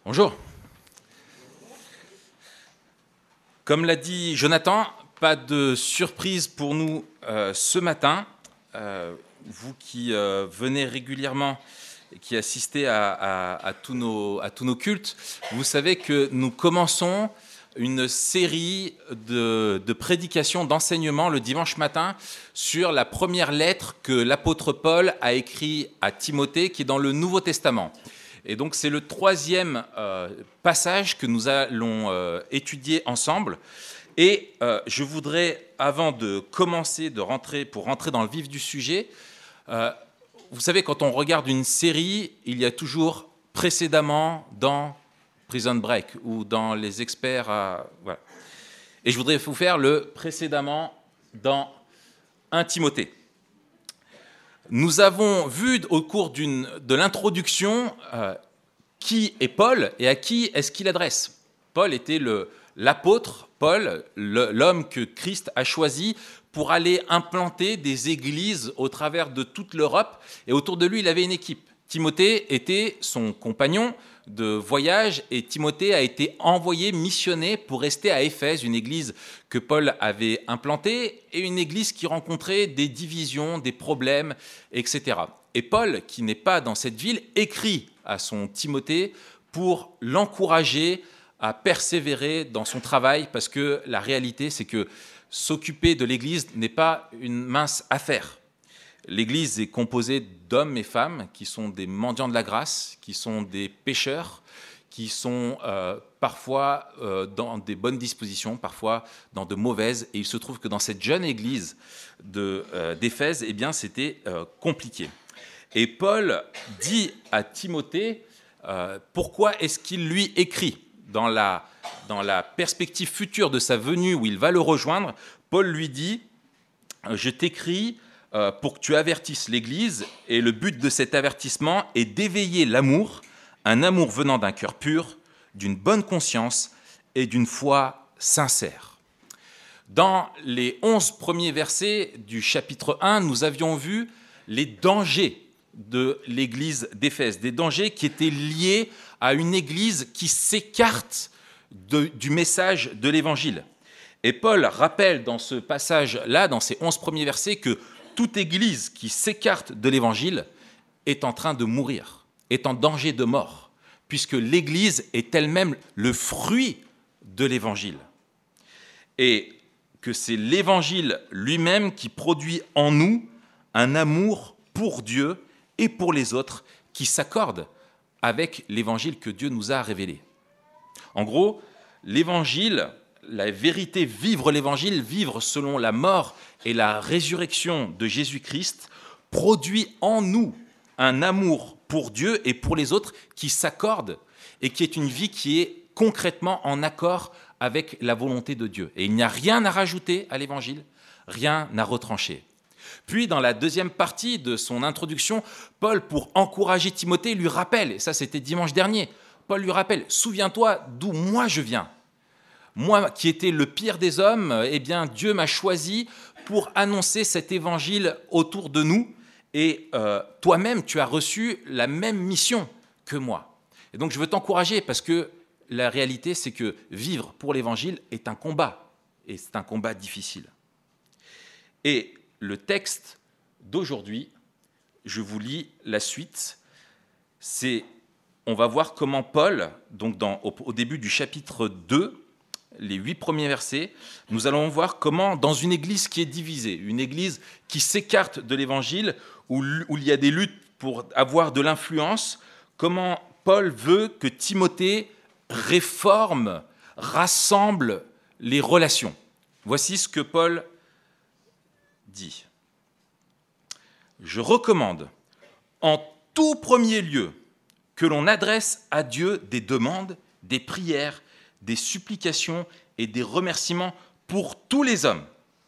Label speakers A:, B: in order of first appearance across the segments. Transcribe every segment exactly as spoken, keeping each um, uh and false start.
A: Bonjour. Comme l'a dit Jonathan, pas de surprise pour nous euh, ce matin. Euh, vous qui euh, venez régulièrement et qui assistez à, à, à, tous nos, à tous nos cultes, vous savez que nous commençons une série de, de prédications, d'enseignements le dimanche matin sur la première lettre que l'apôtre Paul a écrite à Timothée, qui est dans le Nouveau Testament. Et donc c'est le troisième euh, passage que nous allons euh, étudier ensemble. Et euh, je voudrais, avant de commencer, de rentrer, pour rentrer dans le vif du sujet, euh, vous savez, quand on regarde une série, il y a toujours précédemment dans Prison Break ou dans Les Experts. À, voilà. Et je voudrais vous faire le précédemment dans un Timothée. Nous avons vu au cours d'une, de l'introduction euh, qui est Paul et à qui est-ce qu'il adresse. Paul était le, l'apôtre, Paul, le, l'homme que Christ a choisi pour aller implanter des églises au travers de toute l'Europe. Et autour de lui, il avait une équipe. Timothée était son compagnon de voyage et Timothée a été envoyé, missionné pour rester à Éphèse, une église que Paul avait implantée et une église qui rencontrait des divisions, des problèmes, et cetera. Et Paul, qui n'est pas dans cette ville, écrit à son Timothée pour l'encourager à persévérer dans son travail, parce que la réalité, c'est que s'occuper de l'église n'est pas une mince affaire. L'église est composée d'hommes et femmes qui sont des mendiants de la grâce, qui sont des pécheurs, qui sont euh, parfois euh, dans des bonnes dispositions, parfois dans de mauvaises. Et il se trouve que dans cette jeune église de, euh, d'Éphèse, eh bien, c'était euh, compliqué. Et Paul dit à Timothée euh, pourquoi est-ce qu'il lui écrit dans la, dans la perspective future de sa venue où il va le rejoindre. Paul lui dit « Je t'écris pour que tu avertisses l'Église, et le but de cet avertissement est d'éveiller l'amour, un amour venant d'un cœur pur, d'une bonne conscience et d'une foi sincère. » Dans les onze premiers versets du chapitre un, nous avions vu les dangers de l'Église d'Éphèse, des dangers qui étaient liés à une Église qui s'écarte de, du message de l'Évangile. Et Paul rappelle dans ce passage-là, dans ces onze premiers versets, que toute Église qui s'écarte de l'Évangile est en train de mourir, est en danger de mort, puisque l'Église est elle-même le fruit de l'Évangile. Et que c'est l'Évangile lui-même qui produit en nous un amour pour Dieu et pour les autres qui s'accorde avec l'Évangile que Dieu nous a révélé. En gros, l'Évangile, la vérité, vivre l'Évangile, vivre selon la mort et la résurrection de Jésus-Christ, produit en nous un amour pour Dieu et pour les autres qui s'accorde et qui est une vie qui est concrètement en accord avec la volonté de Dieu. Et il n'y a rien à rajouter à l'Évangile, rien à retrancher. Puis, dans la deuxième partie de son introduction, Paul, pour encourager Timothée, lui rappelle, et ça c'était dimanche dernier, Paul lui rappelle, « Souviens-toi d'où moi je viens. Moi qui étais le pire des hommes, eh bien Dieu m'a choisi pour annoncer cet évangile autour de nous, et euh, toi-même tu as reçu la même mission que moi. Et donc je veux t'encourager parce que la réalité c'est que vivre pour l'évangile est un combat, et c'est un combat difficile. » Et le texte d'aujourd'hui, je vous lis la suite, c'est, on va voir comment Paul, donc dans, au, au début du chapitre deux, les huit premiers versets, nous allons voir comment, dans une église qui est divisée, une église qui s'écarte de l'évangile, où, où il y a des luttes pour avoir de l'influence, comment Paul veut que Timothée réforme, rassemble les relations. Voici ce que Paul dit. « Je recommande en tout premier lieu que l'on adresse à Dieu des demandes, des prières, des supplications et des remerciements pour tous les hommes,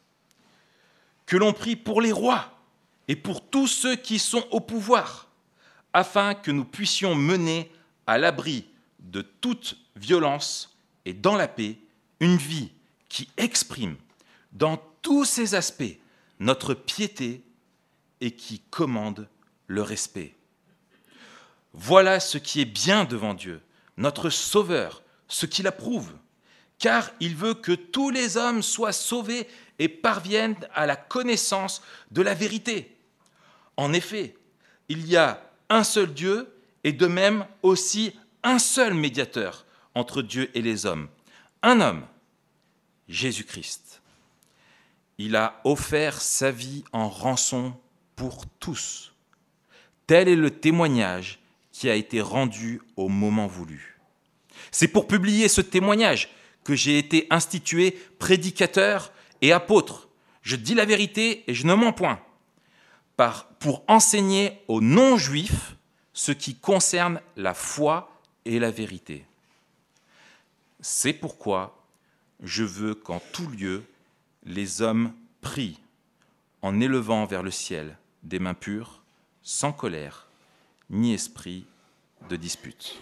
A: que l'on prie pour les rois et pour tous ceux qui sont au pouvoir, afin que nous puissions mener à l'abri de toute violence et dans la paix une vie qui exprime dans tous ses aspects notre piété et qui commande le respect. Voilà ce qui est bien devant Dieu. notre Sauveur, ce qui l'approuve, car il veut que tous les hommes soient sauvés et parviennent à la connaissance de la vérité. En effet, il y a un seul Dieu et de même aussi un seul médiateur entre Dieu et les hommes, un homme, Jésus-Christ. Il a offert sa vie en rançon pour tous. Tel est le témoignage qui a été rendu au moment voulu. C'est pour publier ce témoignage que j'ai été institué prédicateur et apôtre. Je dis la vérité et je ne mens point, par, pour enseigner aux non-juifs ce qui concerne la foi et la vérité. C'est pourquoi je veux qu'en tout lieu, les hommes prient en élevant vers le ciel des mains pures, sans colère, ni esprit de dispute.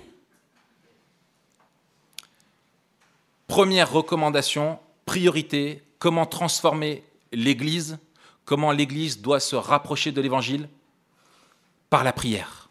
A: Première recommandation, priorité, comment transformer l'Église, comment l'Église doit se rapprocher de l'Évangile? Par la prière.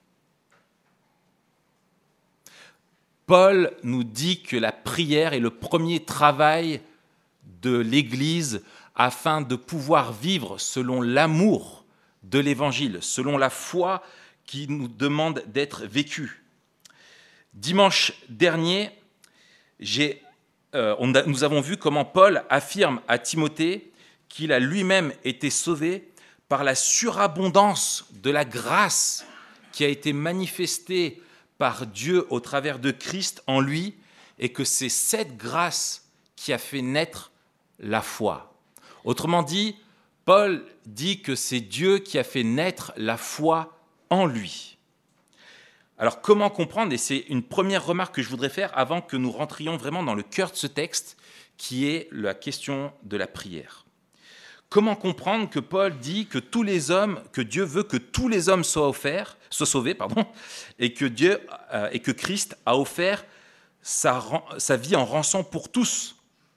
A: Paul nous dit que la prière est le premier travail de l'Église afin de pouvoir vivre selon l'amour de l'Évangile, selon la foi qui nous demande d'être vécue. Dimanche dernier, j'ai, euh, on a, nous avons vu comment Paul affirme à Timothée qu'il a lui-même été sauvé par la surabondance de la grâce qui a été manifestée par Dieu au travers de Christ en lui, et que c'est cette grâce qui a fait naître la foi. Autrement dit, Paul dit que c'est Dieu qui a fait naître la foi en lui. Alors comment comprendre, et c'est une première remarque que je voudrais faire avant que nous rentrions vraiment dans le cœur de ce texte, qui est la question de la prière. Comment comprendre que Paul dit que tous les hommes, que Dieu veut que tous les hommes soient offerts, soient sauvés, pardon, et que Dieu euh, et que Christ a offert sa, sa vie en rançon pour tous.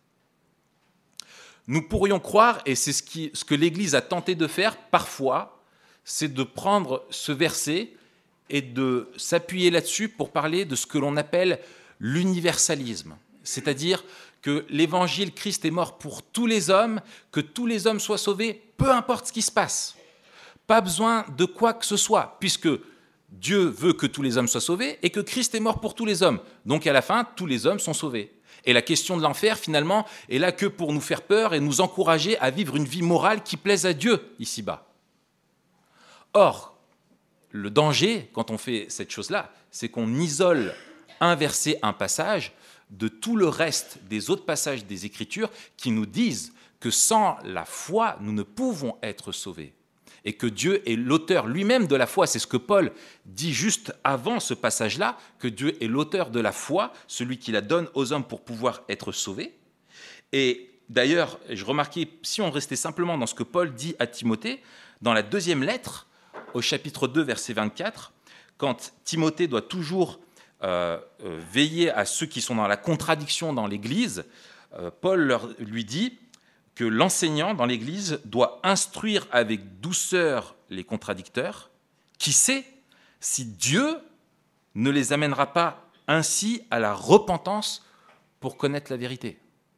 A: Nous pourrions croire, et c'est ce, qui, ce que l'Église a tenté de faire parfois, c'est de prendre ce verset et de s'appuyer là-dessus pour parler de ce que l'on appelle l'universalisme. C'est-à-dire que l'Évangile, Christ est mort pour tous les hommes, que tous les hommes soient sauvés, peu importe ce qui se passe. Pas besoin de quoi que ce soit, puisque Dieu veut que tous les hommes soient sauvés et que Christ est mort pour tous les hommes. Donc à la fin, tous les hommes sont sauvés. Et la question de l'enfer, finalement, est là que pour nous faire peur et nous encourager à vivre une vie morale qui plaise à Dieu ici-bas. Or, le danger, quand on fait cette chose-là, c'est qu'on isole un verset, un passage, de tout le reste des autres passages des Écritures qui nous disent que sans la foi, nous ne pouvons être sauvés. Et que Dieu est l'auteur lui-même de la foi. C'est ce que Paul dit juste avant ce passage-là, que Dieu est l'auteur de la foi, celui qui la donne aux hommes pour pouvoir être sauvés. Et d'ailleurs, je remarquais, si on restait simplement dans ce que Paul dit à Timothée, dans la deuxième lettre, au chapitre deux, verset vingt-quatre, quand Timothée doit toujours euh, euh, veiller à ceux qui sont dans la contradiction dans l'Église, euh, Paul leur, lui dit que l'enseignant dans l'Église doit instruire avec douceur les contradicteurs. Qui sait si Dieu ne les amènera pas ainsi à la repentance pour connaître la vérité.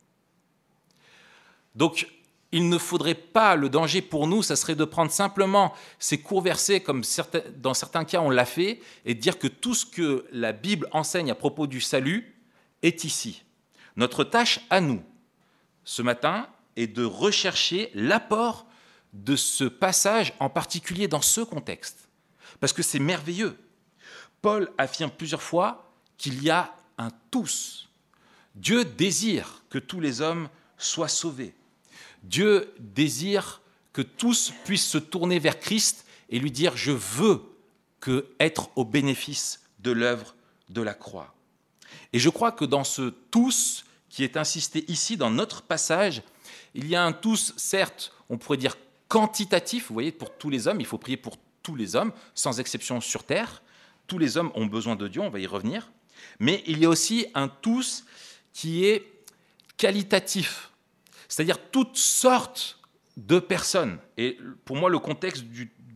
A: Donc, il ne faudrait pas, le danger pour nous, ça serait de prendre simplement ces courts versets, comme certains, dans certains cas on l'a fait, et de dire que tout ce que la Bible enseigne à propos du salut est ici. Notre tâche à nous, ce matin, est de rechercher l'apport de ce passage, en particulier dans ce contexte. Parce que c'est merveilleux. Paul affirme plusieurs fois qu'il y a un tous. Dieu désire que tous les hommes soient sauvés. Dieu désire que tous puissent se tourner vers Christ et lui dire « Je veux que être au bénéfice de l'œuvre de la croix ». Et je crois que dans ce « tous » qui est insisté ici dans notre passage, il y a un tous, certes, on pourrait dire quantitatif, vous voyez, pour tous les hommes, il faut prier pour tous les hommes, sans exception sur terre. Tous les hommes ont besoin de Dieu, on va y revenir. Mais il y a aussi un tous qui est qualitatif, c'est-à-dire toutes sortes de personnes. Et pour moi, le contexte du, du,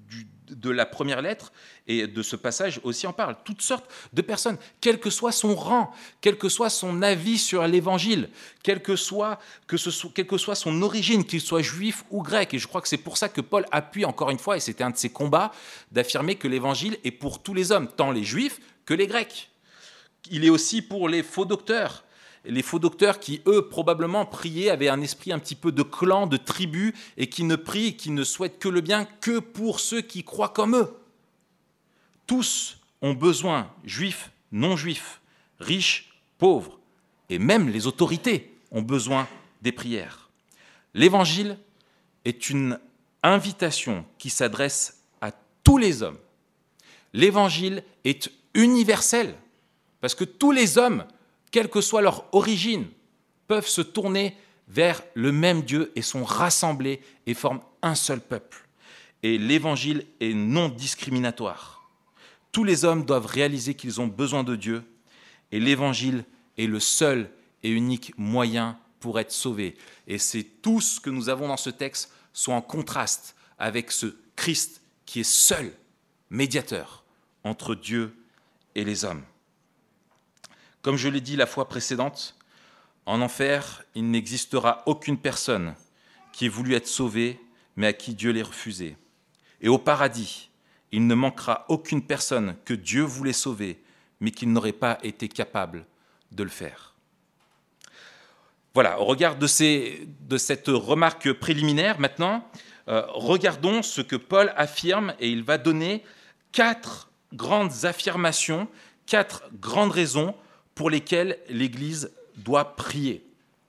A: de la première lettre et de ce passage aussi en parle. Toutes sortes de personnes, quel que soit son rang, quel que soit son avis sur l'évangile, quel que soit, que ce soit, quelle que soit son origine, qu'il soit juif ou grec. Et je crois que c'est pour ça que Paul appuie encore une fois, et c'était un de ses combats, d'affirmer que l'évangile est pour tous les hommes, tant les juifs que les grecs. Il est aussi pour les faux docteurs. Les faux docteurs qui, eux, probablement priaient, avaient un esprit un petit peu de clan, de tribu, et qui ne prient, qui ne souhaitent que le bien que pour ceux qui croient comme eux. Tous ont besoin, juifs, non-juifs, riches, pauvres, et même les autorités ont besoin des prières. L'évangile est une invitation qui s'adresse à tous les hommes. L'évangile est universel, parce que tous les hommes, quelle que soit leur origine, peuvent se tourner vers le même Dieu et sont rassemblés et forment un seul peuple. Et l'évangile est non discriminatoire. Tous les hommes doivent réaliser qu'ils ont besoin de Dieu et l'évangile est le seul et unique moyen pour être sauvés. Et c'est tout ce que nous avons dans ce texte soit en contraste avec ce Christ qui est seul médiateur entre Dieu et les hommes. Comme je l'ai dit la fois précédente, en enfer, il n'existera aucune personne qui ait voulu être sauvée, mais à qui Dieu l'ait refusé. Et au paradis, il ne manquera aucune personne que Dieu voulait sauver, mais qui n'aurait pas été capable de le faire. Voilà, au regard de, ces, de cette remarque préliminaire, maintenant, euh, regardons ce que Paul affirme, et il va donner quatre grandes affirmations, quatre grandes raisons pour lesquelles l'Église doit prier.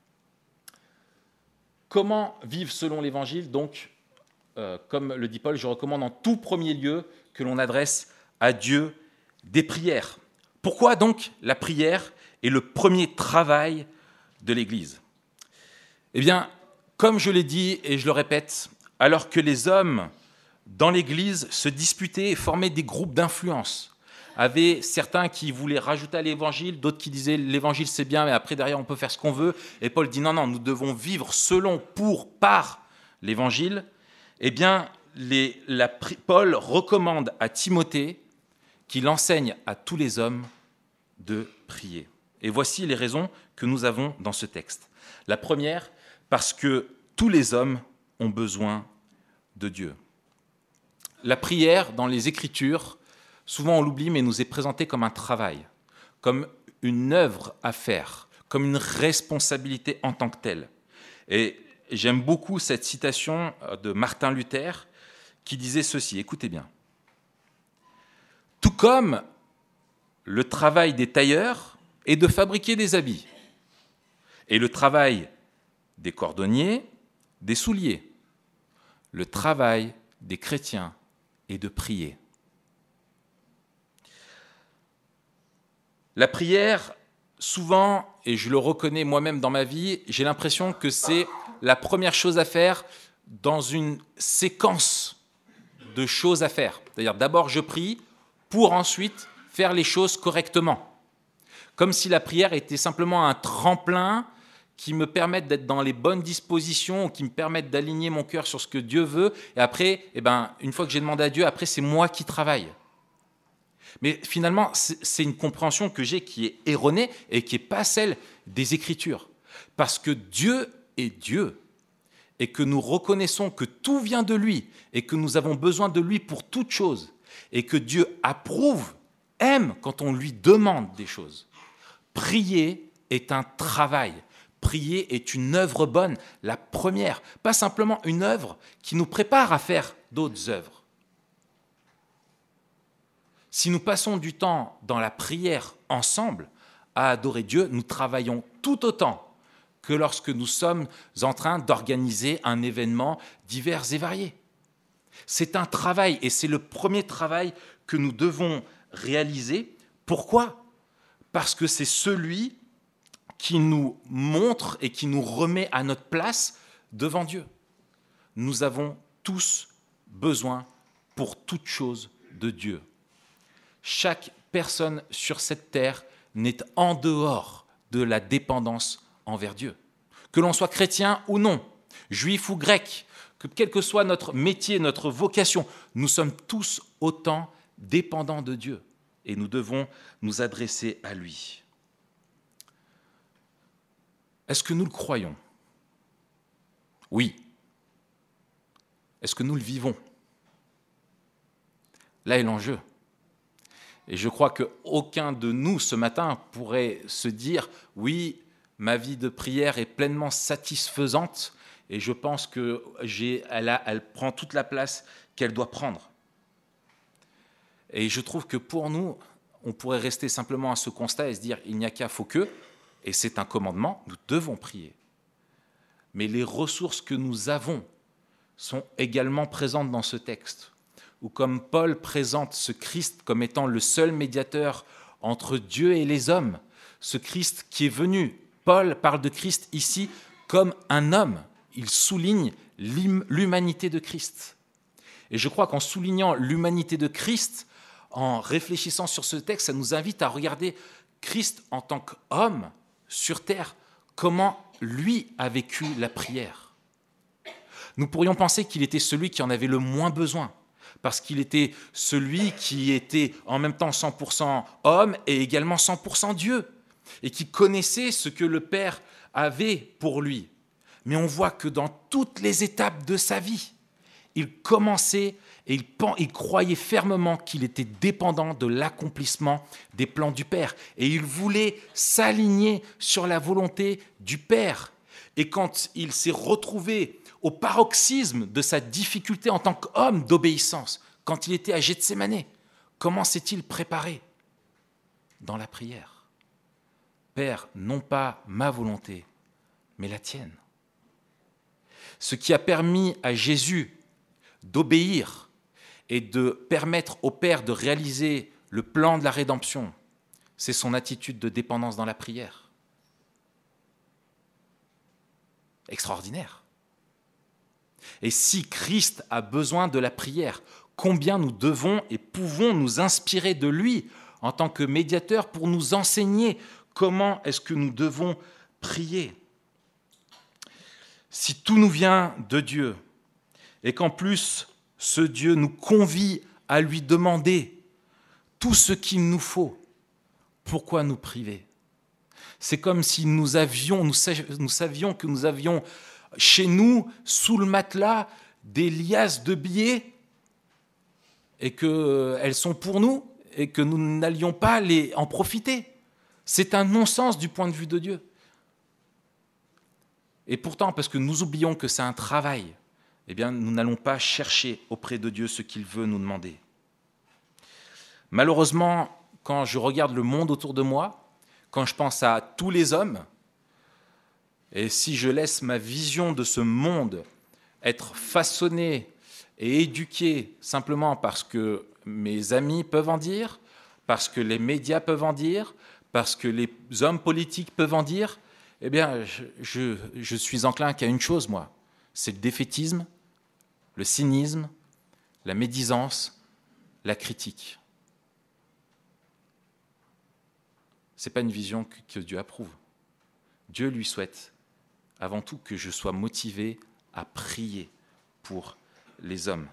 A: Comment vivre selon l'Évangile? Donc, euh, comme le dit Paul, je recommande en tout premier lieu que l'on adresse à Dieu des prières. Pourquoi donc la prière est le premier travail de l'Église? Eh bien, comme je l'ai dit et je le répète, alors que les hommes dans l'Église se disputaient et formaient des groupes d'influence, avait certains qui voulaient rajouter à l'évangile, d'autres qui disaient l'évangile c'est bien, mais après derrière on peut faire ce qu'on veut. Et Paul dit non, non, nous devons vivre selon, pour, par l'évangile. Eh bien, les, la, Paul recommande à Timothée qu'il enseigne à tous les hommes de prier. Et voici les raisons que nous avons dans ce texte. La première, parce que tous les hommes ont besoin de Dieu. La prière dans les Écritures, souvent on l'oublie, mais nous est présentée comme un travail, comme une œuvre à faire, comme une responsabilité en tant que telle. Et j'aime beaucoup cette citation de Martin Luther qui disait ceci, écoutez bien. Tout comme le travail des tailleurs est de fabriquer des habits, et le travail des cordonniers, des souliers, le travail des chrétiens est de prier. La prière, souvent, et je le reconnais moi-même dans ma vie, j'ai l'impression que c'est la première chose à faire dans une séquence de choses à faire. C'est-à-dire d'abord je prie pour ensuite faire les choses correctement. Comme si la prière était simplement un tremplin qui me permette d'être dans les bonnes dispositions, qui me permette d'aligner mon cœur sur ce que Dieu veut. Et après, eh ben, une fois que j'ai demandé à Dieu, après c'est moi qui travaille. Mais finalement, c'est une compréhension que j'ai qui est erronée et qui n'est pas celle des Écritures. Parce que Dieu est Dieu et que nous reconnaissons que tout vient de lui et que nous avons besoin de lui pour toute chose et que Dieu approuve, aime quand on lui demande des choses. Prier est un travail. Prier est une œuvre bonne, la première, pas simplement une œuvre qui nous prépare à faire d'autres œuvres. Si nous passons du temps dans la prière ensemble à adorer Dieu, nous travaillons tout autant que lorsque nous sommes en train d'organiser un événement divers et varié. C'est un travail et c'est le premier travail que nous devons réaliser. Pourquoi ? Parce que c'est celui qui nous montre et qui nous remet à notre place devant Dieu. Nous avons tous besoin pour toute chose de Dieu. Chaque personne sur cette terre n'est en dehors de la dépendance envers Dieu. Que l'on soit chrétien ou non, juif ou grec, que quel que soit notre métier, notre vocation, nous sommes tous autant dépendants de Dieu et nous devons nous adresser à lui. Est-ce que nous le croyons ? Oui. Est-ce que nous le vivons ? Là est l'enjeu. Et je crois qu'aucun de nous ce matin pourrait se dire « Oui, ma vie de prière est pleinement satisfaisante et je pense qu'elle elle, elle prend toute la place qu'elle doit prendre. » Et je trouve que pour nous, on pourrait rester simplement à ce constat et se dire « Il n'y a qu'à, faut que », et c'est un commandement, nous devons prier. Mais les ressources que nous avons sont également présentes dans ce texte, où comme Paul présente ce Christ comme étant le seul médiateur entre Dieu et les hommes, ce Christ qui est venu, Paul parle de Christ ici comme un homme, il souligne l'humanité de Christ. Et je crois qu'en soulignant l'humanité de Christ, en réfléchissant sur ce texte, ça nous invite à regarder Christ en tant qu'homme sur terre, comment lui a vécu la prière. Nous pourrions penser qu'il était celui qui en avait le moins besoin, parce qu'il était celui qui était en même temps cent pour cent homme et également cent pour cent Dieu, et qui connaissait ce que le Père avait pour lui. Mais on voit que dans toutes les étapes de sa vie, il commençait et il, il croyait fermement qu'il était dépendant de l'accomplissement des plans du Père. Et il voulait s'aligner sur la volonté du Père. Et quand il s'est retrouvé au paroxysme de sa difficulté en tant qu'homme d'obéissance, quand il était à Gethsémanée, comment s'est-il préparé ? Dans la prière. Père, non pas ma volonté, mais la tienne. Ce qui a permis à Jésus d'obéir et de permettre au Père de réaliser le plan de la rédemption, c'est son attitude de dépendance dans la prière. Extraordinaire. Et si Christ a besoin de la prière, combien nous devons et pouvons nous inspirer de lui en tant que médiateur pour nous enseigner comment est-ce que nous devons prier. Si tout nous vient de Dieu et qu'en plus ce Dieu nous convie à lui demander tout ce qu'il nous faut, pourquoi nous priver ? C'est comme si nous avions, nous savions que nous avions chez nous, sous le matelas, des liasses de billets et qu'elles sont pour nous et que nous n'allions pas les en profiter. C'est un non-sens du point de vue de Dieu. Et pourtant, parce que nous oublions que c'est un travail, eh bien, nous n'allons pas chercher auprès de Dieu ce qu'il veut nous demander. Malheureusement, quand je regarde le monde autour de moi, quand je pense à tous les hommes, et si je laisse ma vision de ce monde être façonnée et éduquée simplement parce que mes amis peuvent en dire, parce que les médias peuvent en dire, parce que les hommes politiques peuvent en dire, eh bien, je, je, je suis enclin qu'à une chose, moi, c'est le défaitisme, le cynisme, la médisance, la critique. Ce n'est pas une vision que, que Dieu approuve. Dieu lui souhaite avant tout que je sois motivé à prier pour les hommes.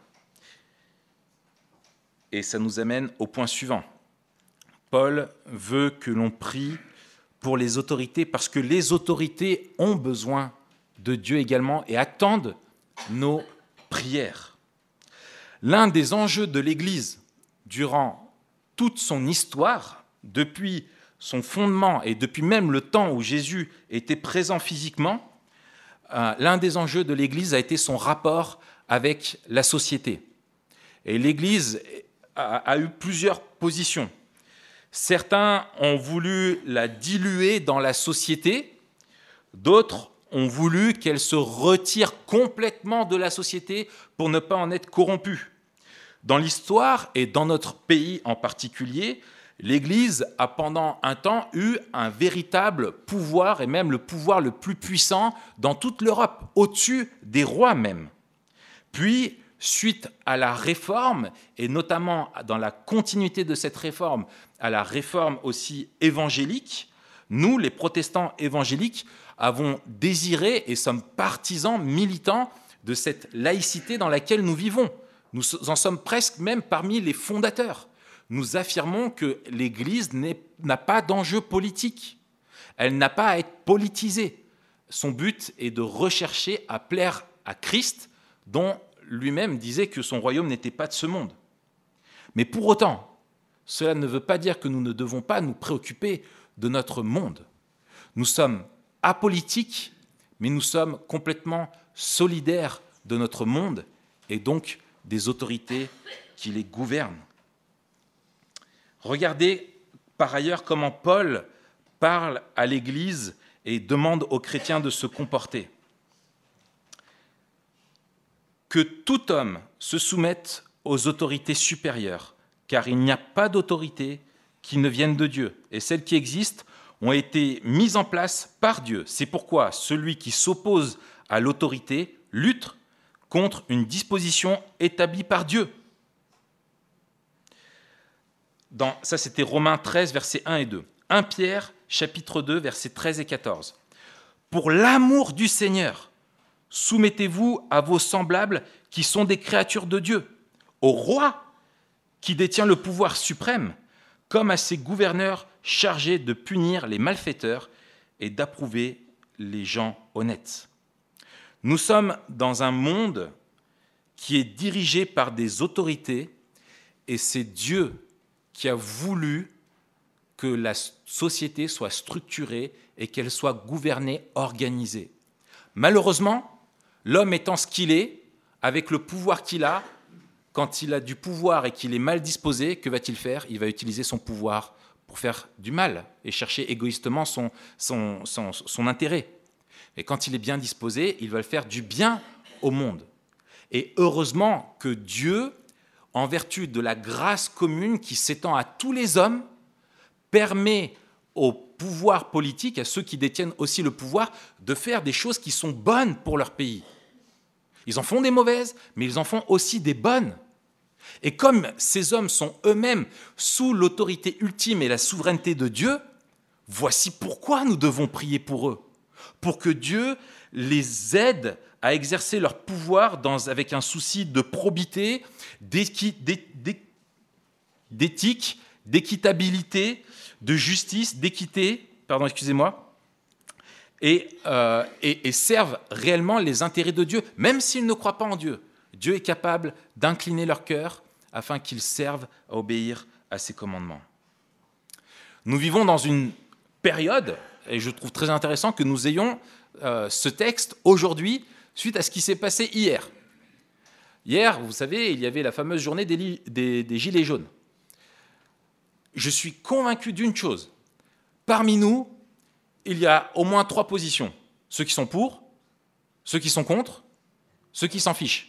A: Et ça nous amène au point suivant. Paul veut que l'on prie pour les autorités parce que les autorités ont besoin de Dieu également et attendent nos prières. L'un des enjeux de l'Église durant toute son histoire, depuis son fondement et depuis même le temps où Jésus était présent physiquement, euh, l'un des enjeux de l'Église a été son rapport avec la société. Et l'Église a, a eu plusieurs positions. Certains ont voulu la diluer dans la société, d'autres ont voulu qu'elle se retire complètement de la société pour ne pas en être corrompue. Dans l'histoire, et dans notre pays en particulier, l'Église a pendant un temps eu un véritable pouvoir, et même le pouvoir le plus puissant dans toute l'Europe, au-dessus des rois même. Puis, suite à la réforme, et notamment dans la continuité de cette réforme, à la réforme aussi évangélique, nous, les protestants évangéliques, avons désiré et sommes partisans, militants de cette laïcité dans laquelle nous vivons. Nous en sommes presque même parmi les fondateurs. Nous affirmons que l'Église n'a pas d'enjeu politique. Elle n'a pas à être politisée. Son but est de rechercher à plaire à Christ, dont lui-même disait que son royaume n'était pas de ce monde. Mais pour autant, cela ne veut pas dire que nous ne devons pas nous préoccuper de notre monde. Nous sommes apolitiques, mais nous sommes complètement solidaires de notre monde et donc des autorités qui les gouvernent. Regardez par ailleurs comment Paul parle à l'Église et demande aux chrétiens de se comporter. Que tout homme se soumette aux autorités supérieures, car il n'y a pas d'autorité qui ne vienne de Dieu. Et celles qui existent ont été mises en place par Dieu. C'est pourquoi celui qui s'oppose à l'autorité lutte contre une disposition établie par Dieu. Dans, ça, c'était Romains treize, versets un et deux. premier Pierre, chapitre deux, versets treize et quatorze. Pour l'amour du Seigneur, soumettez-vous à vos semblables qui sont des créatures de Dieu, au roi qui détient le pouvoir suprême, comme à ses gouverneurs chargés de punir les malfaiteurs et d'approuver les gens honnêtes. Nous sommes dans un monde qui est dirigé par des autorités et c'est Dieu qui a voulu que la société soit structurée et qu'elle soit gouvernée, organisée. Malheureusement, l'homme étant ce qu'il est, avec le pouvoir qu'il a, quand il a du pouvoir et qu'il est mal disposé, que va-t-il faire ? Il va utiliser son pouvoir pour faire du mal et chercher égoïstement son, son, son, son intérêt. Mais quand il est bien disposé, il va le faire du bien au monde. Et heureusement que Dieu, en vertu de la grâce commune qui s'étend à tous les hommes, permet au pouvoir politique, à ceux qui détiennent aussi le pouvoir, de faire des choses qui sont bonnes pour leur pays. Ils en font des mauvaises, mais ils en font aussi des bonnes. Et comme ces hommes sont eux-mêmes sous l'autorité ultime et la souveraineté de Dieu, voici pourquoi nous devons prier pour eux, pour que Dieu les aide à exercer leur pouvoir dans, avec un souci de probité, d'éthique, d'équitabilité, de justice, d'équité, pardon, excusez-moi, et, euh, et, et servent réellement les intérêts de Dieu, même s'ils ne croient pas en Dieu. Dieu est capable d'incliner leur cœur afin qu'ils servent à obéir à ses commandements. Nous vivons dans une période, et je trouve très intéressant que nous ayons euh, ce texte aujourd'hui suite à ce qui s'est passé hier. Hier, vous savez, il y avait la fameuse journée des, li- des, des Gilets jaunes. Je suis convaincu d'une chose. Parmi nous, il y a au moins trois positions. Ceux qui sont pour, ceux qui sont contre, ceux qui s'en fichent.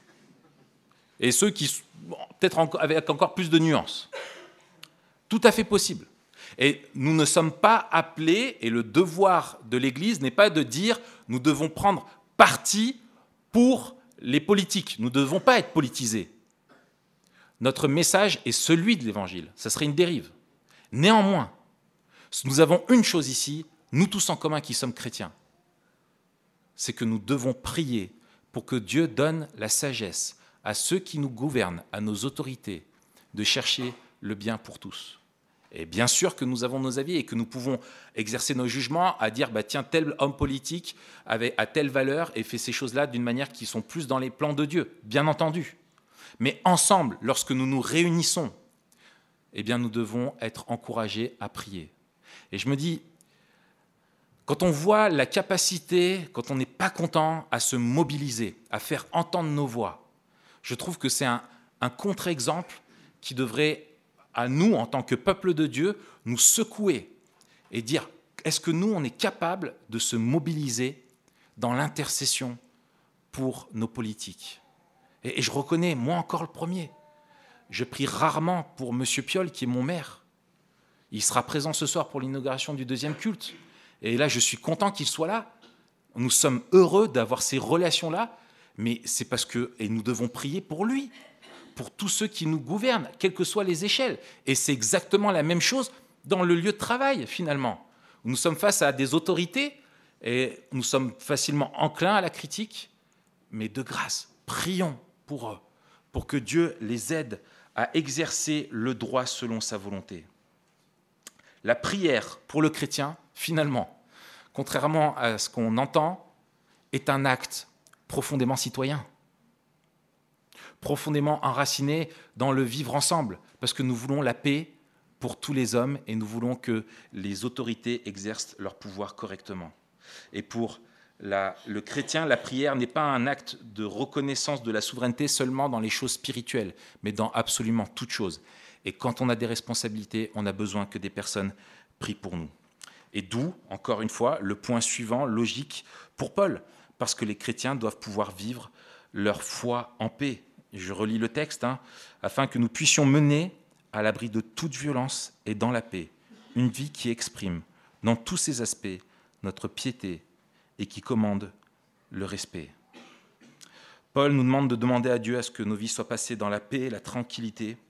A: Et ceux qui, bon, peut-être encore, avec encore plus de nuances. Tout à fait possible. Et nous ne sommes pas appelés, et le devoir de l'Église n'est pas de dire nous devons prendre parti pour les politiques. Nous ne devons pas être politisés. Notre message est celui de l'Évangile. Ça serait une dérive. Néanmoins, nous avons une chose ici, nous tous en commun qui sommes chrétiens, c'est que nous devons prier pour que Dieu donne la sagesse à ceux qui nous gouvernent, à nos autorités, de chercher le bien pour tous. Et bien sûr que nous avons nos avis et que nous pouvons exercer nos jugements à dire bah, tiens, tel homme politique avait, a telle valeur et fait ces choses-là d'une manière qui sont plus dans les plans de Dieu, bien entendu. Mais ensemble, lorsque nous nous réunissons, eh bien, nous devons être encouragés à prier. Et je me dis, quand on voit la capacité, quand on n'est pas content à se mobiliser, à faire entendre nos voix, je trouve que c'est un, un contre-exemple qui devrait, à nous, en tant que peuple de Dieu, nous secouer et dire, est-ce que nous, on est capable de se mobiliser dans l'intercession pour nos politiques ? Et, et je reconnais, moi encore le premier, je prie rarement pour M. Piolle, qui est mon maire. Il sera présent ce soir pour l'inauguration du deuxième culte. Et là, je suis content qu'il soit là. Nous sommes heureux d'avoir ces relations-là, mais c'est parce que, et nous devons prier pour lui, pour tous ceux qui nous gouvernent, quelles que soient les échelles. Et c'est exactement la même chose dans le lieu de travail, finalement. Nous sommes face à des autorités et nous sommes facilement enclins à la critique mais de grâce, prions pour eux, pour que Dieu les aide à exercer le droit selon sa volonté. La prière pour le chrétien, finalement, contrairement à ce qu'on entend, est un acte profondément citoyen, profondément enraciné dans le vivre ensemble, parce que nous voulons la paix pour tous les hommes et nous voulons que les autorités exercent leur pouvoir correctement. Et pour la, le chrétien, la prière n'est pas un acte de reconnaissance de la souveraineté seulement dans les choses spirituelles, mais dans absolument toutes choses. Et quand on a des responsabilités, on a besoin que des personnes prient pour nous. Et d'où, encore une fois, le point suivant, logique, pour Paul, parce que les chrétiens doivent pouvoir vivre leur foi en paix. Je relis le texte, hein, afin que nous puissions mener à l'abri de toute violence et dans la paix, une vie qui exprime, dans tous ses aspects, notre piété et qui commande le respect. Paul nous demande de demander à Dieu à ce que nos vies soient passées dans la paix, la tranquillité.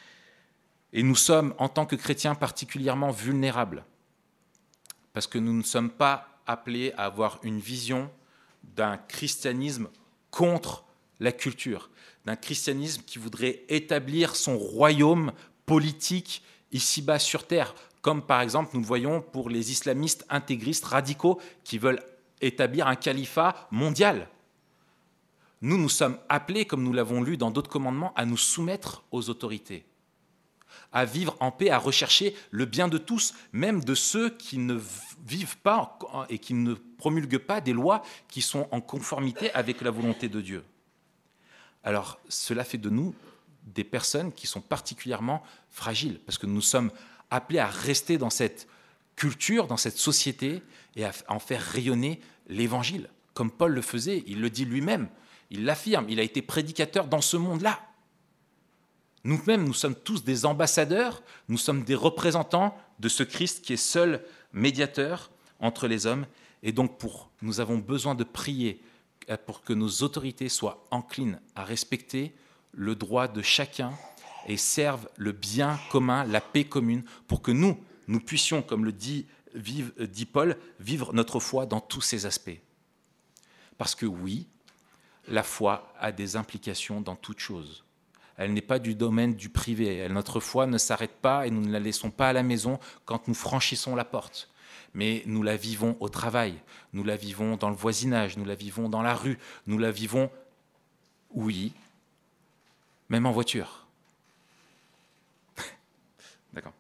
A: Et nous sommes, en tant que chrétiens, particulièrement vulnérables, parce que nous ne sommes pas appelés à avoir une vision d'un christianisme contre la culture, d'un christianisme qui voudrait établir son royaume politique ici-bas sur terre, comme par exemple nous le voyons pour les islamistes intégristes radicaux qui veulent établir un califat mondial. Nous, nous sommes appelés, comme nous l'avons lu dans d'autres commandements, à nous soumettre aux autorités, à vivre en paix, à rechercher le bien de tous, même de ceux qui ne vivent pas et qui ne promulguent pas des lois qui sont en conformité avec la volonté de Dieu. Alors, cela fait de nous des personnes qui sont particulièrement fragiles, parce que nous sommes appelés à rester dans cette culture, dans cette société, et à en faire rayonner l'Évangile, comme Paul le faisait, il le dit lui-même, il l'affirme, il a été prédicateur dans ce monde-là. Nous-mêmes, nous sommes tous des ambassadeurs, nous sommes des représentants de ce Christ qui est seul médiateur entre les hommes, et donc pour, nous avons besoin de prier pour que nos autorités soient enclines à respecter le droit de chacun et servent le bien commun, la paix commune, pour que nous, nous puissions, comme le dit, vive, dit Paul, vivre notre foi dans tous ses aspects. Parce que oui, la foi a des implications dans toute chose. Elle n'est pas du domaine du privé. Elle, notre foi ne s'arrête pas et nous ne la laissons pas à la maison quand nous franchissons la porte. Mais nous la vivons au travail, nous la vivons dans le voisinage, nous la vivons dans la rue, nous la vivons, oui, même en voiture. D'accord.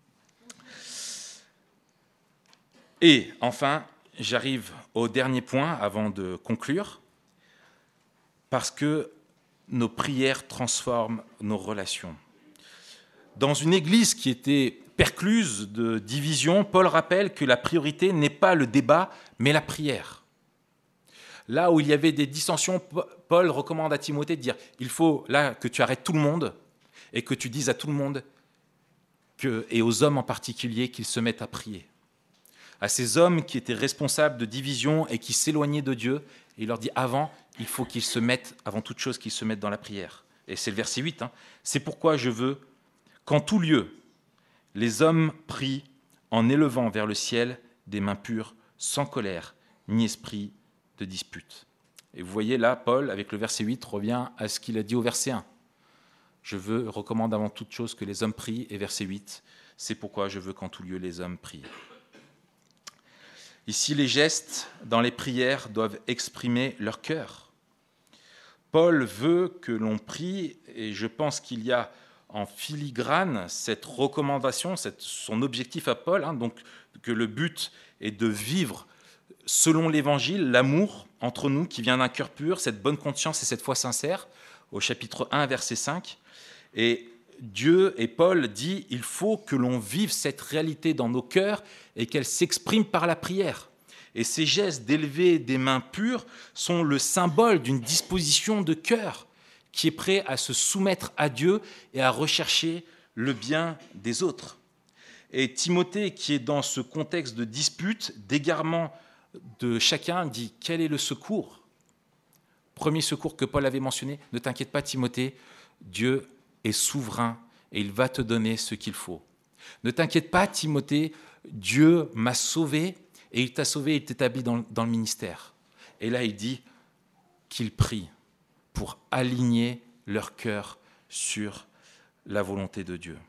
A: Et enfin, j'arrive au dernier point avant de conclure, parce que nos prières transforment nos relations. Dans une église qui était percluse de division, Paul rappelle que la priorité n'est pas le débat, mais la prière. Là où il y avait des dissensions, Paul recommande à Timothée de dire « il faut là que tu arrêtes tout le monde et que tu dises à tout le monde, que, et aux hommes en particulier, qu'ils se mettent à prier. » À ces hommes qui étaient responsables de division et qui s'éloignaient de Dieu, il leur dit avant, il faut qu'ils se mettent, avant toute chose, qu'ils se mettent dans la prière. Et c'est le verset huit. Hein. C'est pourquoi je veux qu'en tout lieu, les hommes prient en élevant vers le ciel des mains pures, sans colère, ni esprit de dispute. Et vous voyez là, Paul, avec le verset huit, revient à ce qu'il a dit au verset un. Je veux, recommande avant toute chose que les hommes prient, et verset huit, c'est pourquoi je veux qu'en tout lieu les hommes prient. Ici, les gestes dans les prières doivent exprimer leur cœur. Paul veut que l'on prie, et je pense qu'il y a en filigrane cette recommandation, cette, son objectif à Paul, hein, donc que le but est de vivre selon l'Évangile, l'amour entre nous qui vient d'un cœur pur, cette bonne conscience et cette foi sincère, au chapitre un, verset cinq. Et Dieu et Paul dit il faut que l'on vive cette réalité dans nos cœurs et qu'elle s'exprime par la prière. Et ces gestes d'élever des mains pures sont le symbole d'une disposition de cœur qui est prêt à se soumettre à Dieu et à rechercher le bien des autres. Et Timothée, qui est dans ce contexte de dispute, d'égarement de chacun, dit quel est le secours ? Premier secours que Paul avait mentionné, ne t'inquiète pas Timothée, Dieu est souverain et il va te donner ce qu'il faut. Ne t'inquiète pas Timothée, Dieu m'a sauvé et il t'a sauvé et il t'établit dans, dans le ministère. Et là il dit, qu'ils prient pour aligner leur cœur sur la volonté de Dieu.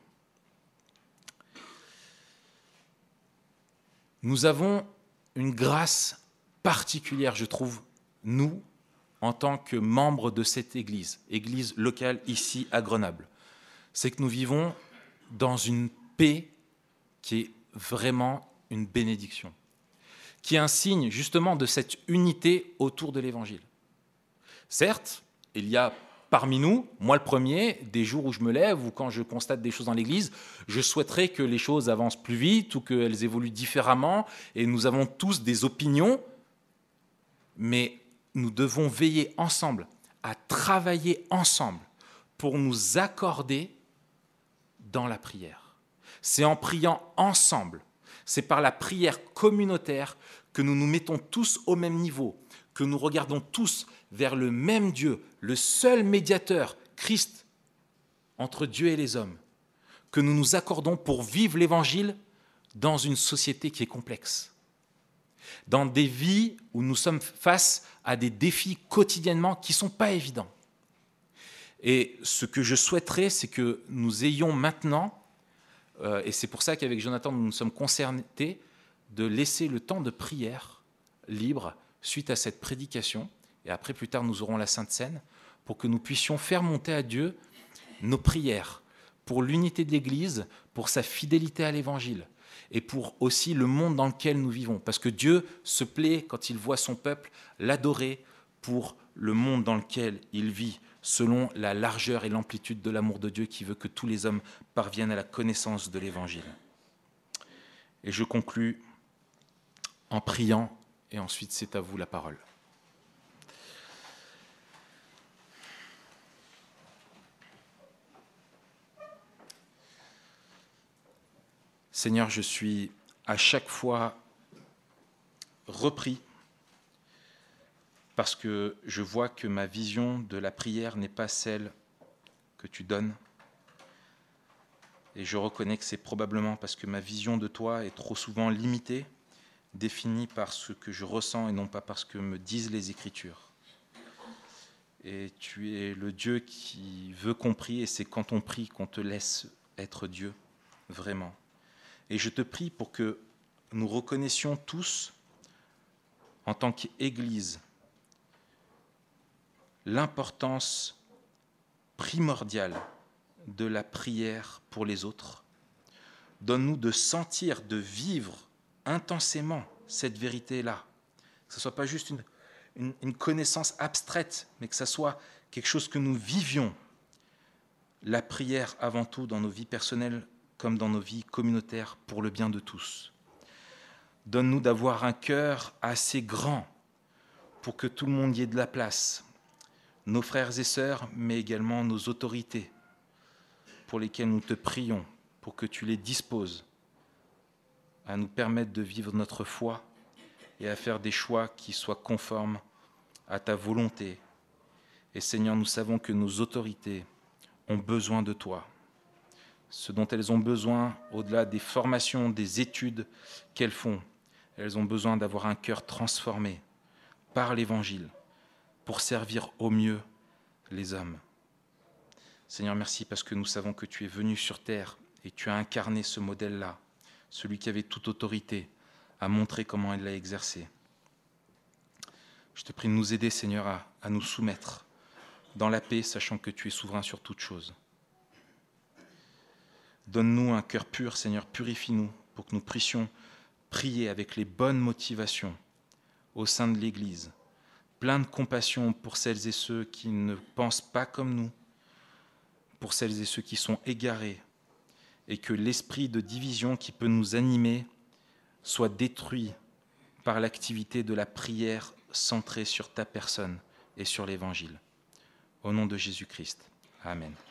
A: Nous avons une grâce particulière, je trouve, nous, en tant que membres de cette église, église locale ici à Grenoble. C'est que nous vivons dans une paix qui est vraiment une bénédiction, qui est un signe justement de cette unité autour de l'Évangile. Certes, il y a parmi nous, moi le premier, des jours où je me lève ou quand je constate des choses dans l'Église, je souhaiterais que les choses avancent plus vite ou qu'elles évoluent différemment, et nous avons tous des opinions, mais nous devons veiller ensemble à travailler ensemble pour nous accorder dans la prière. C'est en priant ensemble, c'est par la prière communautaire que nous nous mettons tous au même niveau, que nous regardons tous vers le même Dieu, le seul médiateur, Christ, entre Dieu et les hommes, que nous nous accordons pour vivre l'Évangile dans une société qui est complexe, dans des vies où nous sommes face à des défis quotidiennement qui ne sont pas évidents. Et ce que je souhaiterais, c'est que nous ayons maintenant, euh, et c'est pour ça qu'avec Jonathan, nous nous sommes concernés, de laisser le temps de prière libre suite à cette prédication. Et après, plus tard, nous aurons la Sainte Seine pour que nous puissions faire monter à Dieu nos prières pour l'unité de l'Église, pour sa fidélité à l'Évangile et pour aussi le monde dans lequel nous vivons. Parce que Dieu se plaît, quand il voit son peuple, l'adorer pour le monde dans lequel il vit, selon la largeur et l'amplitude de l'amour de Dieu qui veut que tous les hommes parviennent à la connaissance de l'Évangile. Et je conclus en priant, et ensuite c'est à vous la parole. Seigneur, je suis à chaque fois repris parce que je vois que ma vision de la prière n'est pas celle que tu donnes. Et je reconnais que c'est probablement parce que ma vision de toi est trop souvent limitée, définie par ce que je ressens et non pas par ce que me disent les Écritures. Et tu es le Dieu qui veut qu'on prie, et c'est quand on prie qu'on te laisse être Dieu, vraiment. Et je te prie pour que nous reconnaissions tous, en tant qu'Église, l'importance primordiale de la prière pour les autres. Donne-nous de sentir, de vivre intensément cette vérité-là. Que ce ne soit pas juste une, une, une connaissance abstraite, mais que ce soit quelque chose que nous vivions. La prière avant tout dans nos vies personnelles comme dans nos vies communautaires pour le bien de tous. Donne-nous d'avoir un cœur assez grand pour que tout le monde y ait de la place. Nos frères et sœurs, mais également nos autorités, pour lesquelles nous te prions, pour que tu les disposes à nous permettre de vivre notre foi et à faire des choix qui soient conformes à ta volonté. Et Seigneur, nous savons que nos autorités ont besoin de toi. Ce dont elles ont besoin, au-delà des formations, des études qu'elles font, elles ont besoin d'avoir un cœur transformé par l'Évangile pour servir au mieux les hommes. Seigneur, merci parce que nous savons que tu es venu sur terre et tu as incarné ce modèle-là, celui qui avait toute autorité, à montrer comment elle l'a exercé. Je te prie de nous aider, Seigneur, à, à nous soumettre dans la paix, sachant que tu es souverain sur toutes choses. Donne-nous un cœur pur, Seigneur, purifie-nous pour que nous puissions prier avec les bonnes motivations au sein de l'Église, plein de compassion pour celles et ceux qui ne pensent pas comme nous, pour celles et ceux qui sont égarés, et que l'esprit de division qui peut nous animer soit détruit par l'activité de la prière centrée sur ta personne et sur l'Évangile. Au nom de Jésus-Christ. Amen.